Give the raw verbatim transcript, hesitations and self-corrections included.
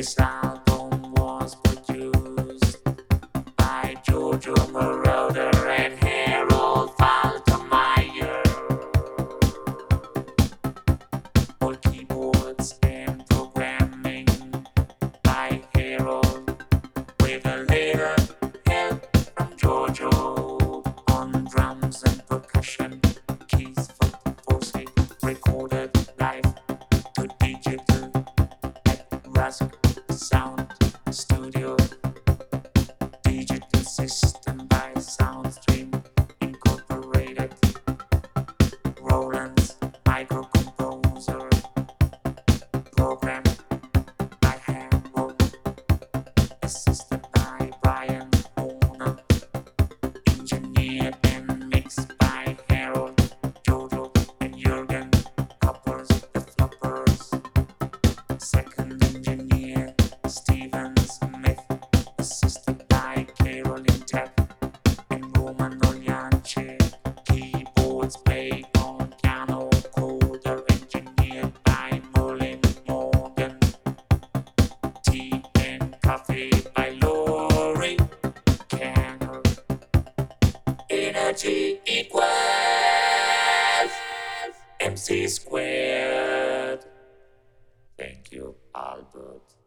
This album was produced by Giorgio Moroder and Harold Faltermeyer. All keyboards and programming by Harold, with a little help from Giorgio on drums and percussion. Keys for Forsake, recorded live to digital at Rask Sound Studio. Digital system by Soundstream Incorporated. Roland's microcomposer, programmed by Harold, assisted by Brian Horner, engineered and mixed by Harold, Jojo, and Jürgen Coppers, the Floppers. Second engineer, Stephen Smith, assisted by Caroline Tapp and Roman Oliance. Keyboards played on piano, coder engineered by Merlin Morgan. Tea and coffee by Laurie Canner. Energy equals M C squared. Thank you, Albert.